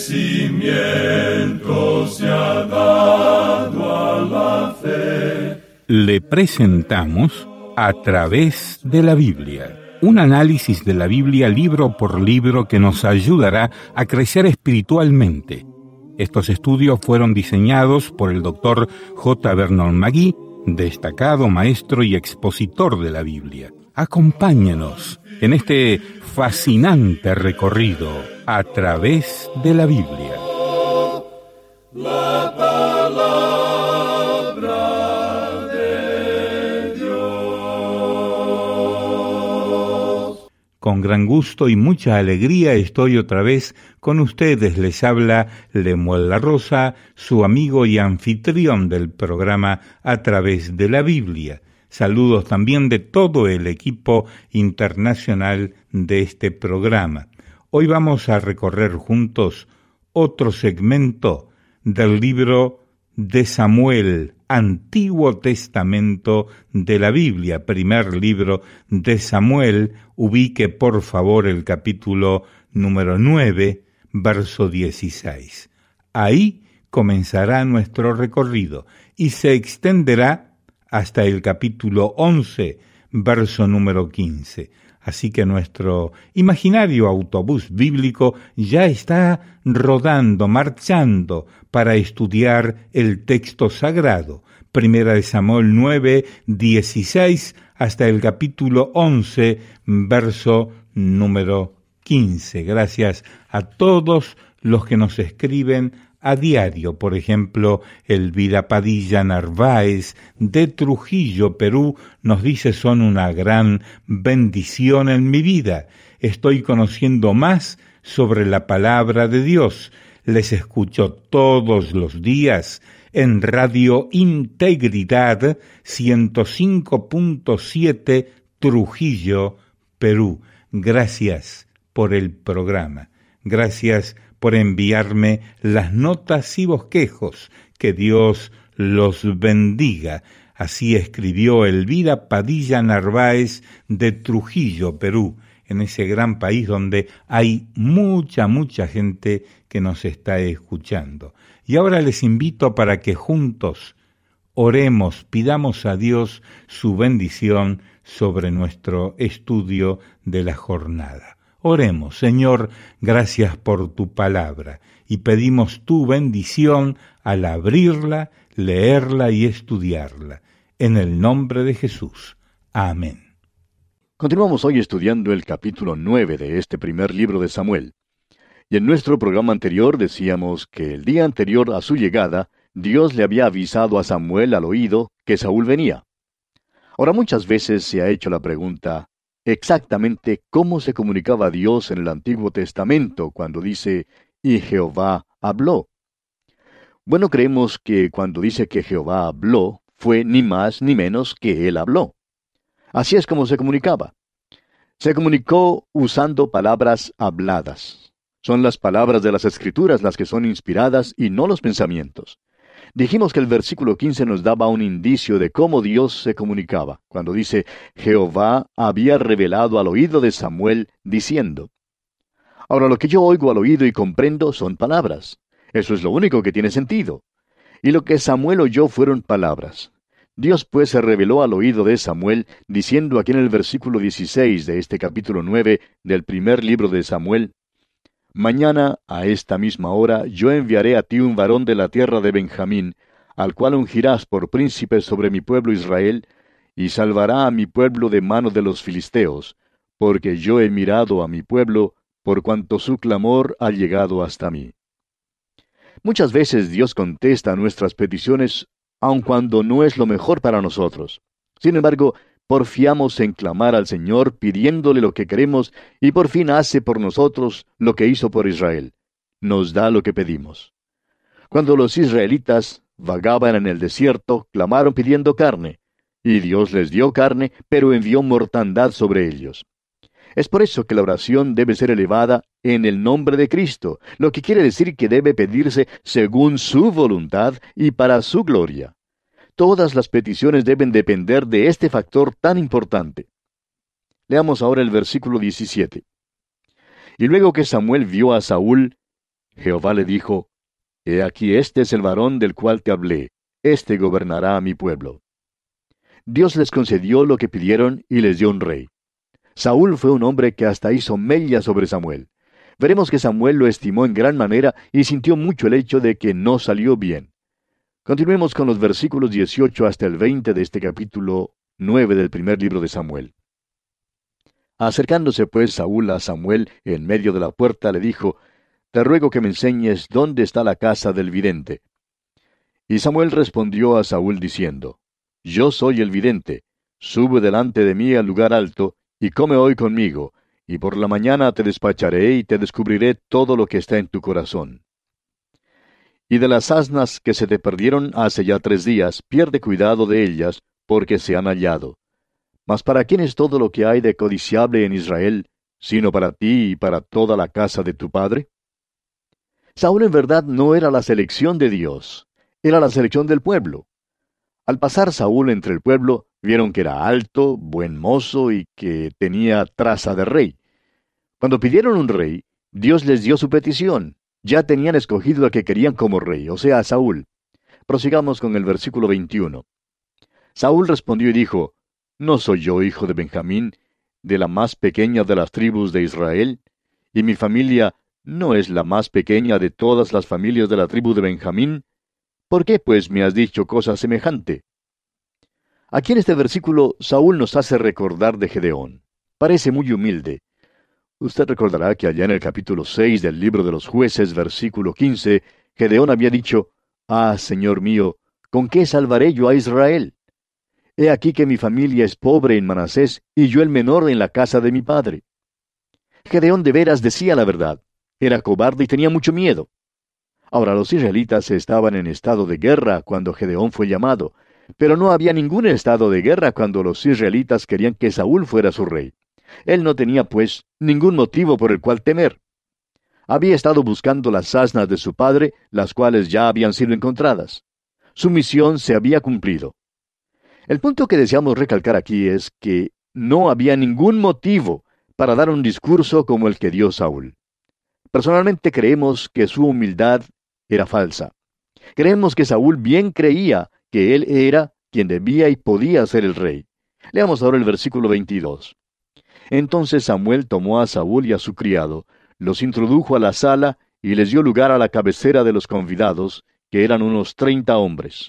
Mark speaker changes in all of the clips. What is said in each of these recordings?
Speaker 1: crecimiento se ha dado a la fe.
Speaker 2: Le presentamos A través de la Biblia, un análisis de la Biblia libro por libro que nos ayudará a crecer espiritualmente. Estos estudios fueron diseñados por el Dr. J. Vernon McGee, destacado maestro y expositor de la Biblia. Acompáñenos en este fascinante recorrido a través de la Biblia.
Speaker 1: La palabra de Dios.
Speaker 2: Con gran gusto y mucha alegría estoy otra vez con ustedes. Les habla Lemuel La Rosa, su amigo y anfitrión del programa A través de la Biblia. Saludos también de todo el equipo internacional de este programa. Hoy vamos a recorrer juntos otro segmento del libro de Samuel, Antiguo Testamento de la Biblia, primer libro de Samuel. Ubique por favor el capítulo número 9, verso 16. Ahí comenzará nuestro recorrido y se extenderá hasta el capítulo 11, verso número 15. Así que nuestro imaginario autobús bíblico ya está rodando, marchando para estudiar el texto sagrado. Primera de Samuel 9, 16 hasta el capítulo 11, verso número 15. Gracias a todos los que nos escriben a diario. Por ejemplo, Elvira Padilla Narváez de Trujillo, Perú, nos dice: son una gran bendición en mi vida. Estoy conociendo más sobre la palabra de Dios. Les escucho todos los días en Radio Integridad 105.7 Trujillo, Perú. Gracias por el programa. Gracias por enviarme las notas y bosquejos. Que Dios los bendiga. Así escribió Elvira Padilla Narváez de Trujillo, Perú, en ese gran país donde hay mucha gente que nos está escuchando. Y ahora les invito para que juntos oremos, pidamos a Dios su bendición sobre nuestro estudio de la jornada. Oremos. Señor, gracias por tu palabra y pedimos tu bendición al abrirla, leerla y estudiarla. En el nombre de Jesús. Amén.
Speaker 3: Continuamos hoy estudiando el capítulo 9 de este primer libro de Samuel. Y en nuestro programa anterior decíamos que el día anterior a su llegada, Dios le había avisado a Samuel al oído que Saúl venía. Ahora, muchas veces se ha hecho la pregunta: exactamente cómo se comunicaba Dios en el Antiguo Testamento cuando dice, y Jehová habló. Bueno, creemos que cuando dice que Jehová habló, fue ni más ni menos que Él habló. Así es como se comunicaba. Se comunicó usando palabras habladas. Son las palabras de las Escrituras las que son inspiradas y no los pensamientos. Dijimos que el versículo 15 nos daba un indicio de cómo Dios se comunicaba, cuando dice, Jehová había revelado al oído de Samuel, diciendo. Ahora, lo que yo oigo al oído y comprendo son palabras. Eso es lo único que tiene sentido. Y lo que Samuel oyó fueron palabras. Dios pues se reveló al oído de Samuel, diciendo aquí en el versículo 16 de este capítulo 9 del primer libro de Samuel, Mañana, a esta misma hora, yo enviaré a ti un varón de la tierra de Benjamín, al cual ungirás por príncipe sobre mi pueblo Israel, y salvará a mi pueblo de mano de los filisteos, porque yo he mirado a mi pueblo, por cuanto su clamor ha llegado hasta mí. Muchas veces Dios contesta a nuestras peticiones, aun cuando no es lo mejor para nosotros. Sin embargo, porfiamos en clamar al Señor pidiéndole lo que queremos, y por fin hace por nosotros lo que hizo por Israel. Nos da lo que pedimos. Cuando los israelitas vagaban en el desierto, clamaron pidiendo carne, y Dios les dio carne, pero envió mortandad sobre ellos. Es por eso que la oración debe ser elevada en el nombre de Cristo, lo que quiere decir que debe pedirse según su voluntad y para su gloria. Todas las peticiones deben depender de este factor tan importante. Leamos ahora el versículo 17. Y luego que Samuel vio a Saúl, Jehová le dijo, He aquí este es el varón del cual te hablé, este gobernará a mi pueblo. Dios les concedió lo que pidieron y les dio un rey. Saúl fue un hombre que hasta hizo mella sobre Samuel. Veremos que Samuel lo estimó en gran manera y sintió mucho el hecho de que no salió bien. Continuemos con los versículos 18 hasta el 20 de este capítulo 9 del primer libro de Samuel. Acercándose pues Saúl a Samuel en medio de la puerta, le dijo, Te ruego que me enseñes dónde está la casa del vidente. Y Samuel respondió a Saúl diciendo, Yo soy el vidente, sube delante de mí al lugar alto, y come hoy conmigo, y por la mañana te despacharé y te descubriré todo lo que está en tu corazón. Y de las asnas que se te perdieron hace ya 3 días, pierde cuidado de ellas, porque se han hallado. Mas ¿para quién es todo lo que hay de codiciable en Israel, sino para ti y para toda la casa de tu padre? Saúl en verdad no era la selección de Dios, era la selección del pueblo. Al pasar Saúl entre el pueblo, vieron que era alto, buen mozo y que tenía traza de rey. Cuando pidieron un rey, Dios les dio su petición. Ya tenían escogido al que querían como rey, o sea, a Saúl. Prosigamos con el versículo 21. Saúl respondió y dijo, ¿No soy yo hijo de Benjamín, de la más pequeña de las tribus de Israel? ¿Y mi familia no es la más pequeña de todas las familias de la tribu de Benjamín? ¿Por qué, pues, me has dicho cosa semejante? Aquí en este versículo, Saúl nos hace recordar de Gedeón. Parece muy humilde. Usted recordará que allá en el capítulo 6 del libro de los Jueces, versículo 15, Gedeón había dicho, «Ah, Señor mío, ¿con qué salvaré yo a Israel? He aquí que mi familia es pobre en Manasés, y yo el menor en la casa de mi padre». Gedeón de veras decía la verdad. Era cobarde y tenía mucho miedo. Ahora, los israelitas estaban en estado de guerra cuando Gedeón fue llamado, pero no había ningún estado de guerra cuando los israelitas querían que Saúl fuera su rey. Él no tenía, pues, ningún motivo por el cual temer. Había estado buscando las asnas de su padre, las cuales ya habían sido encontradas. Su misión se había cumplido. El punto que deseamos recalcar aquí es que no había ningún motivo para dar un discurso como el que dio Saúl. Personalmente creemos que su humildad era falsa. Creemos que Saúl bien creía que él era quien debía y podía ser el rey. Leamos ahora el versículo 22. Entonces Samuel tomó a Saúl y a su criado, los introdujo a la sala y les dio lugar a la cabecera de los convidados, que eran unos 30 hombres.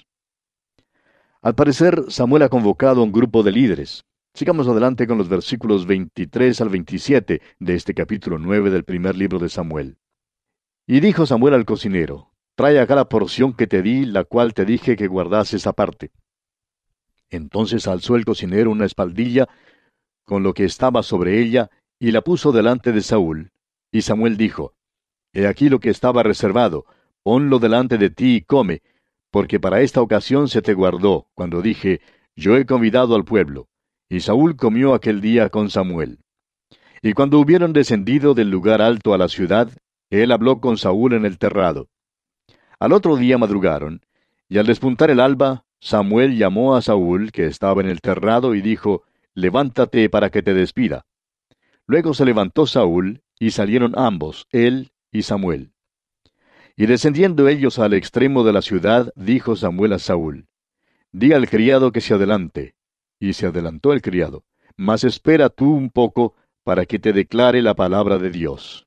Speaker 3: Al parecer, Samuel ha convocado a un grupo de líderes. Sigamos adelante con los versículos 23 al 27 de este capítulo 9 del primer libro de Samuel. Y dijo Samuel al cocinero, «Trae acá la porción que te di, la cual te dije que guardases aparte». Entonces alzó el cocinero una espaldilla con lo que estaba sobre ella, y la puso delante de Saúl. Y Samuel dijo, «He aquí lo que estaba reservado, ponlo delante de ti y come, porque para esta ocasión se te guardó, cuando dije, yo he convidado al pueblo». Y Saúl comió aquel día con Samuel. Y cuando hubieron descendido del lugar alto a la ciudad, él habló con Saúl en el terrado. Al otro día madrugaron, y al despuntar el alba, Samuel llamó a Saúl, que estaba en el terrado, y dijo, «Levántate para que te despida». Luego se levantó Saúl, y salieron ambos, él y Samuel. Y descendiendo ellos al extremo de la ciudad, dijo Samuel a Saúl, «Di al criado que se adelante». Y se adelantó el criado, «Mas espera tú un poco, para que te declare la palabra de Dios».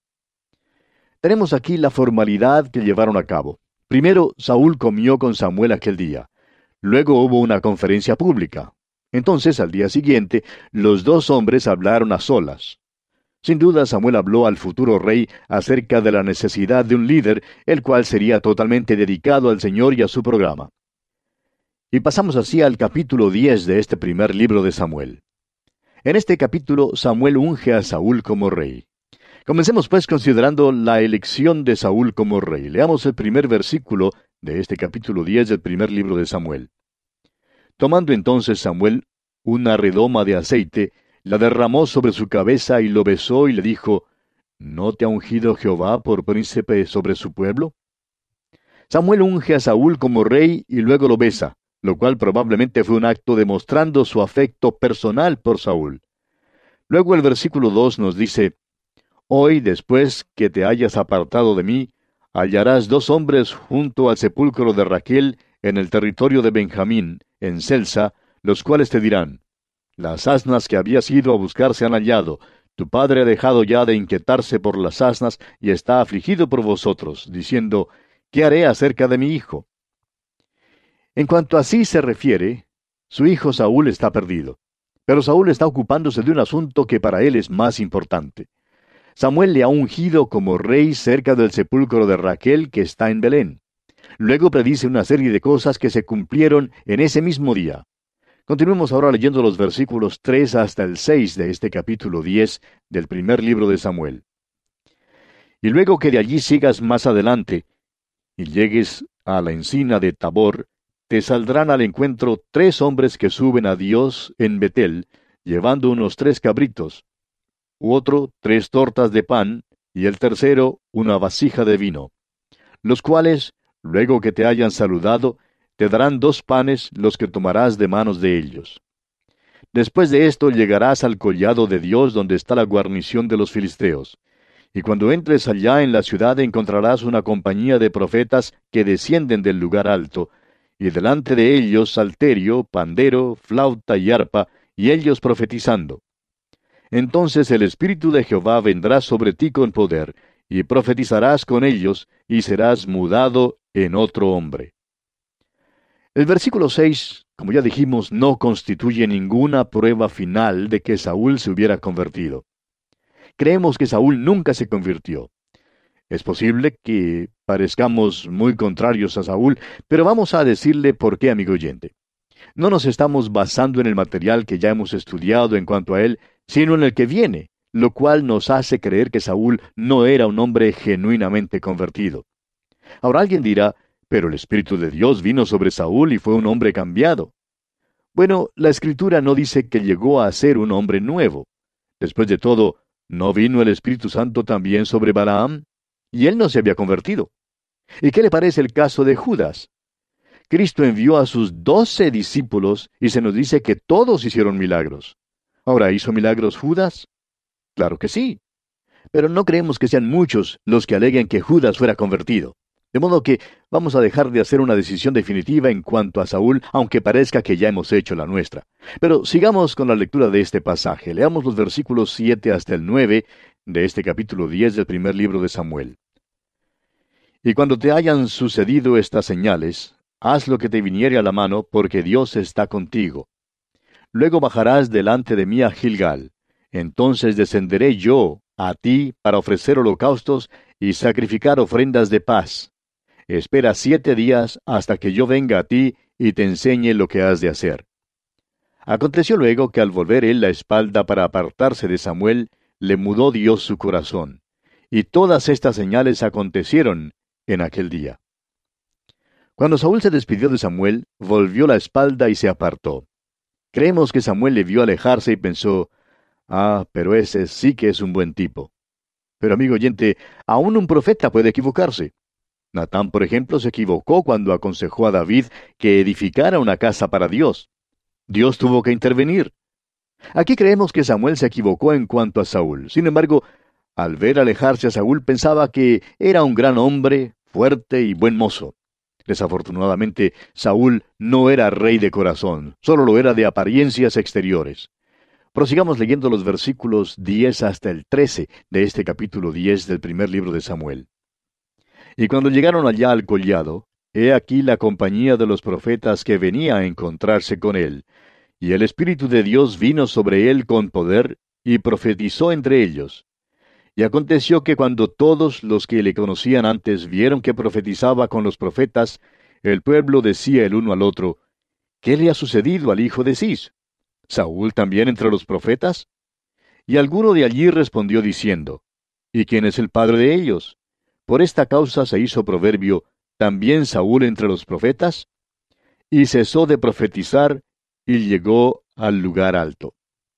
Speaker 3: Tenemos aquí la formalidad que llevaron a cabo. Primero, Saúl comió con Samuel aquel día. Luego hubo una conferencia pública. Entonces, al día siguiente, los dos hombres hablaron a solas. Sin duda, Samuel habló al futuro rey acerca de la necesidad de un líder, el cual sería totalmente dedicado al Señor y a su programa. Y pasamos así al capítulo 10 de este primer libro de Samuel. En este capítulo, Samuel unge a Saúl como rey. Comencemos pues considerando la elección de Saúl como rey. Leamos el primer versículo de este capítulo 10 del primer libro de Samuel. Tomando entonces Samuel una redoma de aceite, la derramó sobre su cabeza y lo besó y le dijo, ¿No te ha ungido Jehová por príncipe sobre su pueblo? Samuel unge a Saúl como rey y luego lo besa, lo cual probablemente fue un acto demostrando su afecto personal por Saúl. Luego el versículo 2 nos dice, Hoy, después que te hayas apartado de mí, hallarás 2 hombres junto al sepulcro de Raquel en el territorio de Benjamín, en Celsa, los cuales te dirán, las asnas que habías ido a buscar se han hallado. Tu padre ha dejado ya de inquietarse por las asnas y está afligido por vosotros, diciendo, ¿qué haré acerca de mi hijo? En cuanto a sí se refiere, su hijo Saúl está perdido. Pero Saúl está ocupándose de un asunto que para él es más importante. Samuel le ha ungido como rey cerca del sepulcro de Raquel que está en Belén. Luego predice una serie de cosas que se cumplieron en ese mismo día. Continuemos ahora leyendo los versículos 3 hasta el 6 de este capítulo 10 del primer libro de Samuel. Y luego que de allí sigas más adelante y llegues a la encina de Tabor, te saldrán al encuentro 3 hombres que suben a Dios en Betel, llevando unos 3 cabritos, otro 3 tortas de pan, y el tercero una vasija de vino, los cuales, luego que te hayan saludado, te darán 2 panes los que tomarás de manos de ellos. Después de esto llegarás al collado de Dios donde está la guarnición de los filisteos. Y cuando entres allá en la ciudad encontrarás una compañía de profetas que descienden del lugar alto, y delante de ellos salterio, pandero, flauta y arpa, y ellos profetizando. Entonces el Espíritu de Jehová vendrá sobre ti con poder, y profetizarás con ellos, y serás mudado en otro hombre. El versículo 6, como ya dijimos, no constituye ninguna prueba final de que Saúl se hubiera convertido. Creemos que Saúl nunca se convirtió. Es posible que parezcamos muy contrarios a Saúl, pero vamos a decirle por qué, amigo oyente. No nos estamos basando en el material que ya hemos estudiado en cuanto a él, sino en el que viene, lo cual nos hace creer que Saúl no era un hombre genuinamente convertido. Ahora alguien dirá, pero el Espíritu de Dios vino sobre Saúl y fue un hombre cambiado. Bueno, la Escritura no dice que llegó a ser un hombre nuevo. Después de todo, ¿no vino el Espíritu Santo también sobre Balaam? Y él no se había convertido. ¿Y qué le parece el caso de Judas? Cristo envió a sus 12 discípulos y se nos dice que todos hicieron milagros. Ahora, ¿hizo milagros Judas? Claro que sí. Pero no creemos que sean muchos los que aleguen que Judas fuera convertido. De modo que vamos a dejar de hacer una decisión definitiva en cuanto a Saúl, aunque parezca que ya hemos hecho la nuestra. Pero sigamos con la lectura de este pasaje. Leamos los versículos 7 hasta el 9 de este capítulo 10 del primer libro de Samuel. Y cuando te hayan sucedido estas señales, haz lo que te viniere a la mano, porque Dios está contigo. Luego bajarás delante de mí a Gilgal. Entonces descenderé yo a ti para ofrecer holocaustos y sacrificar ofrendas de paz. Espera 7 días hasta que yo venga a ti y te enseñe lo que has de hacer. Aconteció luego que al volver él la espalda para apartarse de Samuel, le mudó Dios su corazón. Y todas estas señales acontecieron en aquel día. Cuando Saúl se despidió de Samuel, volvió la espalda y se apartó. Creemos que Samuel le vio alejarse y pensó, pero ese sí que es un buen tipo. Pero amigo oyente, aún un profeta puede equivocarse. Natán, por ejemplo, se equivocó cuando aconsejó a David que edificara una casa para Dios. Dios tuvo que intervenir. Aquí creemos que Samuel se equivocó en cuanto a Saúl. Sin embargo, al ver alejarse a Saúl pensaba que era un gran hombre, fuerte y buen mozo. Desafortunadamente, Saúl no era rey de corazón, solo lo era de apariencias exteriores. Prosigamos leyendo los versículos 10 hasta el 13 de este capítulo 10 del primer libro de Samuel. Y cuando llegaron allá al collado, he aquí la compañía de los profetas que venía a encontrarse con él, y el Espíritu de Dios vino sobre él con poder, y profetizó entre ellos. Y aconteció que cuando todos los que le conocían antes vieron que profetizaba con los profetas, el pueblo decía el uno al otro, ¿qué le ha sucedido al hijo de Cis? ¿Saúl también entre los profetas? Y alguno de allí respondió diciendo, ¿y quién es el padre de ellos? Por esta causa se hizo proverbio, ¿también Saúl entre los profetas? Y cesó de profetizar, y llegó al lugar alto.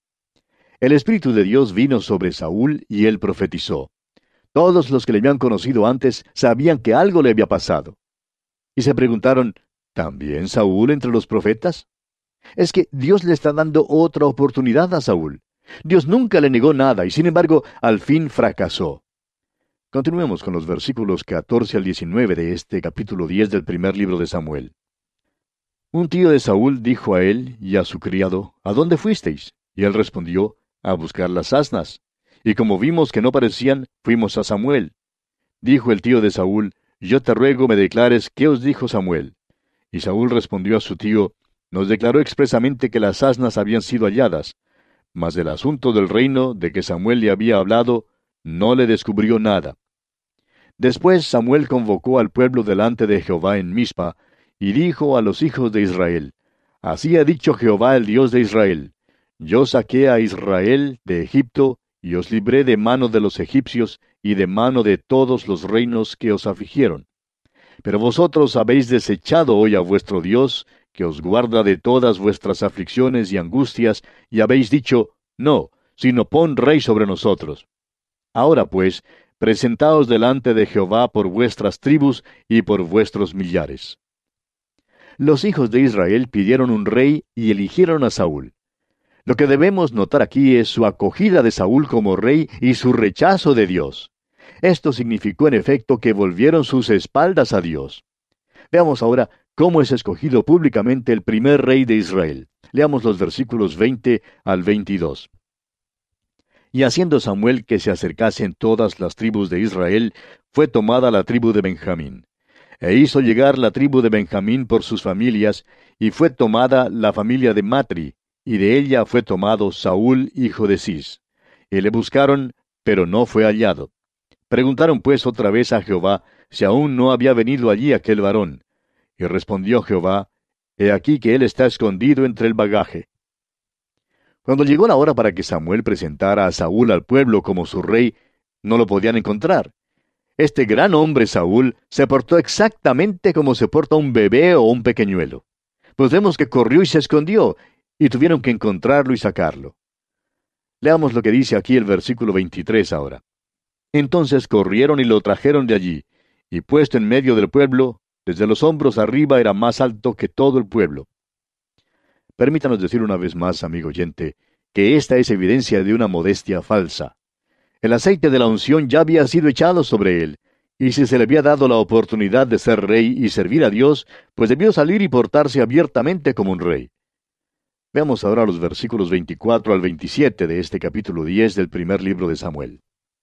Speaker 3: El Espíritu de Dios vino sobre Saúl, y él profetizó. Todos los que le habían conocido antes sabían que algo le había pasado. Y se preguntaron, ¿también Saúl entre los profetas? Es que Dios le está dando otra oportunidad a Saúl. Dios nunca le negó nada y sin embargo al fin fracasó. Continuemos con los versículos 14 al 19 de este capítulo 10 del primer libro de Samuel. Un tío de Saúl dijo a él y a su criado, ¿A dónde fuisteis? Y él respondió, a buscar las asnas. Y como vimos que no parecían, fuimos a Samuel. Dijo el tío de Saúl, Yo te ruego me declares qué os dijo Samuel. Y Saúl respondió a su tío, Nos declaró expresamente que las asnas habían sido halladas, mas del asunto del reino de que Samuel le había hablado, no le descubrió nada. Después Samuel convocó al pueblo delante de Jehová en Mizpa, y dijo a los hijos de Israel, Así ha dicho Jehová el Dios de Israel, Yo saqué a Israel de Egipto, y os libré de mano de los egipcios, y de mano de todos los reinos que os afligieron. Pero vosotros habéis desechado hoy a vuestro Dios, que os guarda de todas vuestras aflicciones y angustias, y habéis dicho, No, sino pon rey sobre nosotros. Ahora pues, presentaos delante de Jehová por vuestras tribus y por vuestros millares. Los hijos de Israel pidieron un rey y eligieron a Saúl. Lo que debemos notar aquí es su acogida de Saúl como rey y su rechazo de Dios. Esto significó en efecto que volvieron sus espaldas a Dios. Veamos ahora cómo es escogido públicamente el primer rey de Israel. Leamos los versículos 20 al 22. Y haciendo Samuel que se acercasen todas las tribus de Israel, fue tomada la tribu de Benjamín. E hizo llegar la tribu de Benjamín por sus familias, y fue tomada la familia de Matri, y de ella fue tomado Saúl, hijo de Cis. Y le buscaron, pero no fue hallado. Preguntaron pues otra vez a Jehová, si aún no había venido allí aquel varón. Y respondió Jehová, He aquí que él está escondido entre el bagaje. Cuando llegó la hora para que Samuel presentara a Saúl al pueblo como su rey, no lo podían encontrar. Este gran hombre Saúl se portó exactamente como se porta un bebé o un pequeñuelo. Pues vemos que corrió y se escondió, y tuvieron que encontrarlo y sacarlo. Leamos lo que dice aquí el versículo 23 ahora. Entonces corrieron y lo trajeron de allí, y puesto en medio del pueblo, desde los hombros arriba era más alto que todo el pueblo. Permítanos decir una vez más, amigo oyente, que esta es evidencia de una modestia falsa. El aceite de la unción ya había sido echado sobre él, y si se le había dado la oportunidad de ser rey y servir a Dios, pues debió salir y portarse abiertamente como un rey. Veamos ahora los versículos 24 al 27 de este capítulo 10 del primer libro de Samuel.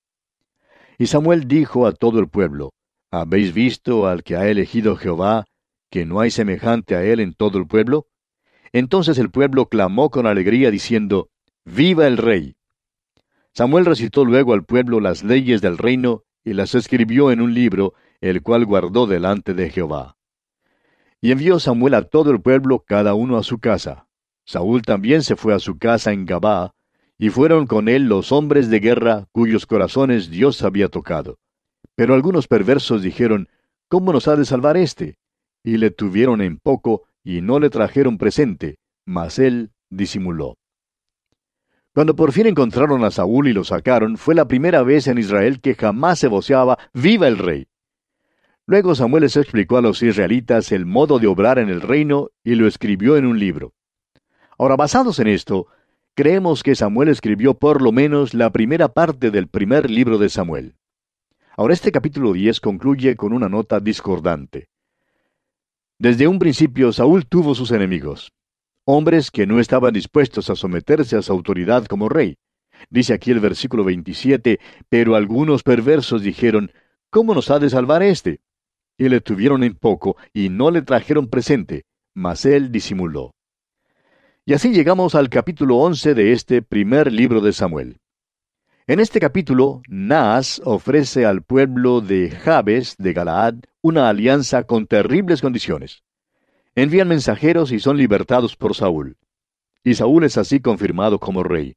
Speaker 3: Y Samuel dijo a todo el pueblo, ¿Habéis visto al que ha elegido Jehová, que no hay semejante a él en todo el pueblo? Entonces el pueblo clamó con alegría diciendo, ¡Viva el rey! Samuel recitó luego al pueblo las leyes del reino y las escribió en un libro, el cual guardó delante de Jehová. Y envió Samuel a todo el pueblo, cada uno a su casa. Saúl también se fue a su casa en Gabá, y fueron con él los hombres de guerra cuyos corazones Dios había tocado. Pero algunos perversos dijeron, ¿cómo nos ha de salvar éste? Y le tuvieron en poco, y no le trajeron presente, mas él disimuló. Cuando por fin encontraron a Saúl y lo sacaron, fue la primera vez en Israel que jamás se voceaba, ¡Viva el rey! Luego Samuel les explicó a los israelitas el modo de obrar en el reino, y lo escribió en un libro. Ahora, basados en esto, creemos que Samuel escribió por lo menos la primera parte del primer libro de Samuel. Ahora, este capítulo 10 concluye con una nota discordante. Desde un principio, Saúl tuvo sus enemigos, hombres que no estaban dispuestos a someterse a su autoridad como rey. Dice aquí el versículo 27, pero algunos perversos dijeron, ¿cómo nos ha de salvar éste? Y le tuvieron en poco, y no le trajeron presente, mas él disimuló. Y así llegamos al capítulo 11 de este primer libro de Samuel. En este capítulo, Naas ofrece al pueblo de Jabes de Galaad una alianza con terribles condiciones. Envían mensajeros y son libertados por Saúl. Y Saúl es así confirmado como rey.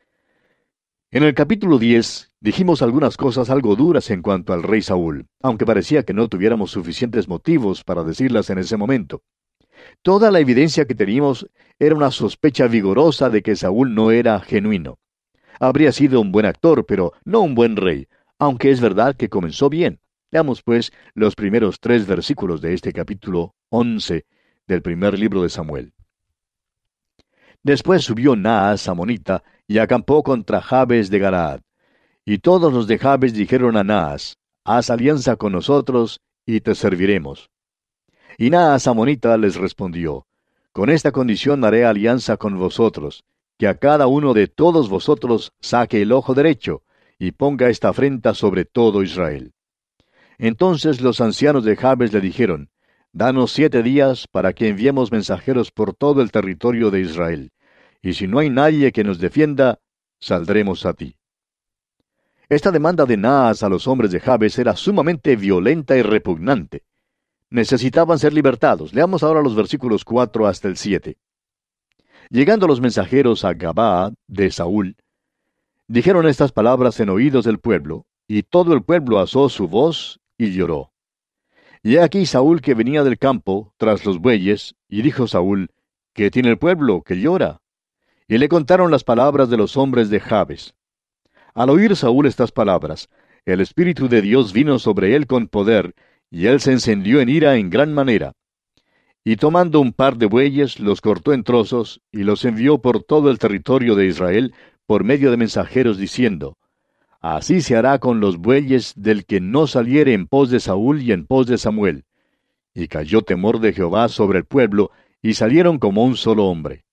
Speaker 3: En el capítulo 10 dijimos algunas cosas algo duras en cuanto al rey Saúl, aunque parecía que no tuviéramos suficientes motivos para decirlas en ese momento. Toda la evidencia que teníamos era una sospecha vigorosa de que Saúl no era genuino. Habría sido un buen actor, pero no un buen rey, aunque es verdad que comenzó bien. Veamos, pues, los primeros 3 versículos de este capítulo 11 del primer libro de Samuel. Después subió Naas, amonita, y acampó contra Jabes de Galaad. Y todos los de Jabes dijeron a Naas, haz alianza con nosotros, y te serviremos. Y Naas amonita les respondió, con esta condición haré alianza con vosotros, que a cada uno de todos vosotros saque el ojo derecho, y ponga esta afrenta sobre todo Israel. Entonces los ancianos de Jabes le dijeron, danos 7 días para que enviemos mensajeros por todo el territorio de Israel, y si no hay nadie que nos defienda, saldremos a ti. Esta demanda de Naas a los hombres de Jabes era sumamente violenta y repugnante. Necesitaban ser libertados. Leamos ahora los versículos 4 hasta el 7. Llegando los mensajeros a Gabaa de Saúl, dijeron estas palabras en oídos del pueblo, y todo el pueblo alzó su voz y lloró. Y he aquí Saúl que venía del campo, tras los bueyes, y dijo Saúl, ¿qué tiene el pueblo que llora? Y le contaron las palabras de los hombres de Jabes. Al oír Saúl estas palabras, el Espíritu de Dios vino sobre él con poder, y él se encendió en ira en gran manera. Y tomando un par de bueyes, los cortó en trozos, y los envió por todo el territorio de Israel, por medio de mensajeros, diciendo, así se hará con los bueyes del que no saliere en pos de Saúl y en pos de Samuel. Y cayó temor de Jehová sobre el pueblo, y salieron como un solo hombre.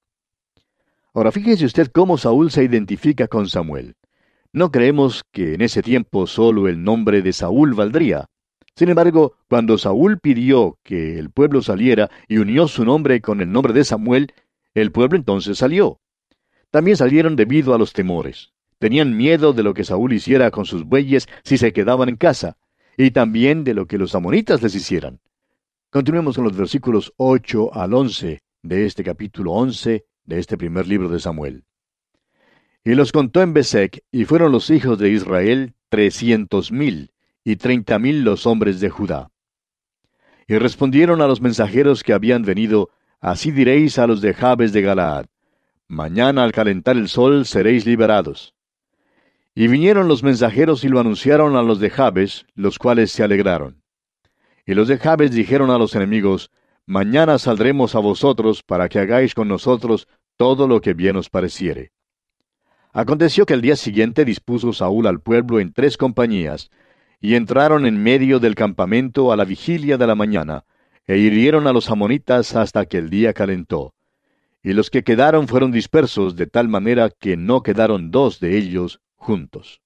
Speaker 3: Ahora fíjese usted cómo Saúl se identifica con Samuel. No creemos que en ese tiempo solo el nombre de Saúl valdría. Sin embargo, cuando Saúl pidió que el pueblo saliera y unió su nombre con el nombre de Samuel, el pueblo entonces salió. También salieron debido a los temores. Tenían miedo de lo que Saúl hiciera con sus bueyes si se quedaban en casa, y también de lo que los amonitas les hicieran. Continuemos con los versículos 8 al 11 de este capítulo 11 de este primer libro de Samuel. Y los contó en Besec, y fueron los hijos de Israel 300,000, y 30,000 los hombres de Judá. Y respondieron a los mensajeros que habían venido, así diréis a los de Jabes de Galaad, mañana al calentar el sol seréis liberados. Y vinieron los mensajeros y lo anunciaron a los de Jabes, los cuales se alegraron. Y los de Jabes dijeron a los enemigos, mañana saldremos a vosotros para que hagáis con nosotros todo lo que bien os pareciere. Aconteció que el día siguiente dispuso Saúl al pueblo en 3 compañías, y entraron en medio del campamento a la vigilia de la mañana, e hirieron a los amonitas hasta que el día calentó. Y los que quedaron fueron dispersos de tal manera que no quedaron 2 de ellos juntos.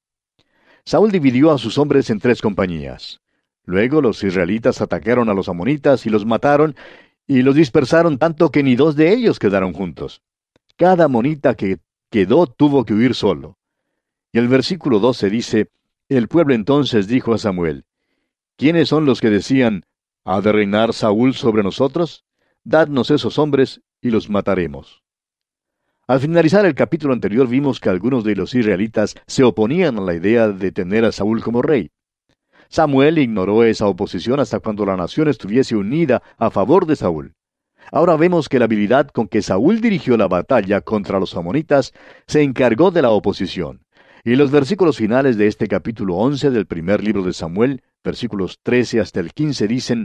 Speaker 3: Saúl dividió a sus hombres en 3 compañías. Luego los israelitas atacaron a los amonitas y los mataron, y los dispersaron tanto que ni 2 de ellos quedaron juntos. Cada amonita que quedó tuvo que huir solo. Y el versículo 12 dice, el pueblo entonces dijo a Samuel, ¿quiénes son los que decían, ¿ha de reinar Saúl sobre nosotros? Dadnos esos hombres y los mataremos. Al finalizar el capítulo anterior vimos que algunos de los israelitas se oponían a la idea de tener a Saúl como rey. Samuel ignoró esa oposición hasta cuando la nación estuviese unida a favor de Saúl. Ahora vemos que la habilidad con que Saúl dirigió la batalla contra los amonitas se encargó de la oposición. Y los versículos finales de este capítulo 11 del primer libro de Samuel, versículos 13 hasta el 15 dicen,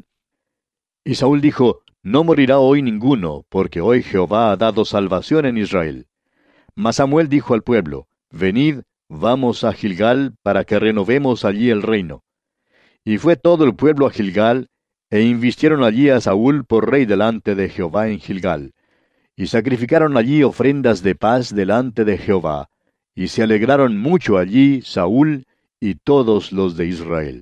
Speaker 3: y Saúl dijo, no morirá hoy ninguno, porque hoy Jehová ha dado salvación en Israel. Mas Samuel dijo al pueblo, venid, vamos a Gilgal, para que renovemos allí el reino. Y fue todo el pueblo a Gilgal, e invistieron allí a Saúl por rey delante de Jehová en Gilgal. Y sacrificaron allí ofrendas de paz delante de Jehová, y se alegraron mucho allí Saúl y todos los de Israel.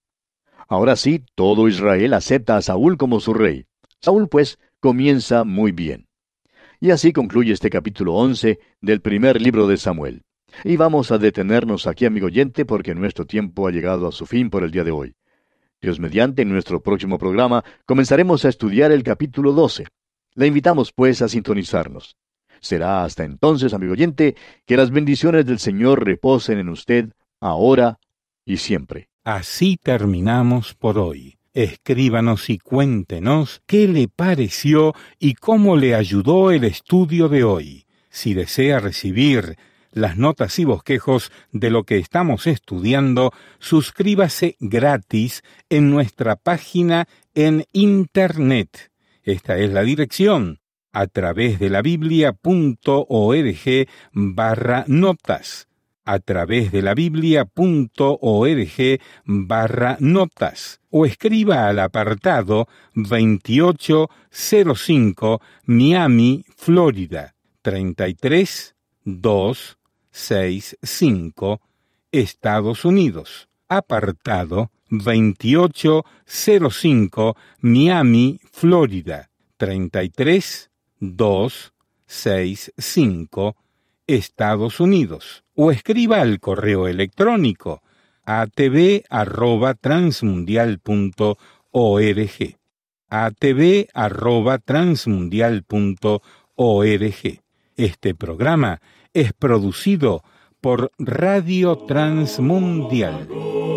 Speaker 3: Ahora sí, todo Israel acepta a Saúl como su rey. Saúl, pues, comienza muy bien. Y así concluye este capítulo 11 del primer libro de Samuel. Y vamos a detenernos aquí, amigo oyente, porque nuestro tiempo ha llegado a su fin por el día de hoy. Dios mediante, en nuestro próximo programa comenzaremos a estudiar el capítulo 12. Le invitamos, pues, a sintonizarnos. Será hasta entonces, amigo oyente, que las bendiciones del Señor reposen en usted, ahora y siempre.
Speaker 2: Así terminamos por hoy. Escríbanos y cuéntenos qué le pareció y cómo le ayudó el estudio de hoy. Si desea recibir las notas y bosquejos de lo que estamos estudiando, suscríbase gratis en nuestra página en Internet. Esta es la dirección: a través de la Biblia.org/notas, a través de la Biblia.org/notas, o escriba al apartado 2805 Miami, Florida, 33265, Estados Unidos. Apartado 2805 Miami, Florida, 33265, Estados Unidos. O escriba al correo electrónico atv@transmundial.org, atv@transmundial.org. Este programa es producido por Radio Transmundial.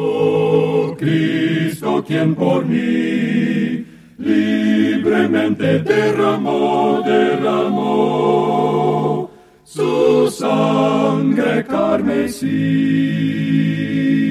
Speaker 1: Cristo, quien por mí libremente derramó su sangre carmesí.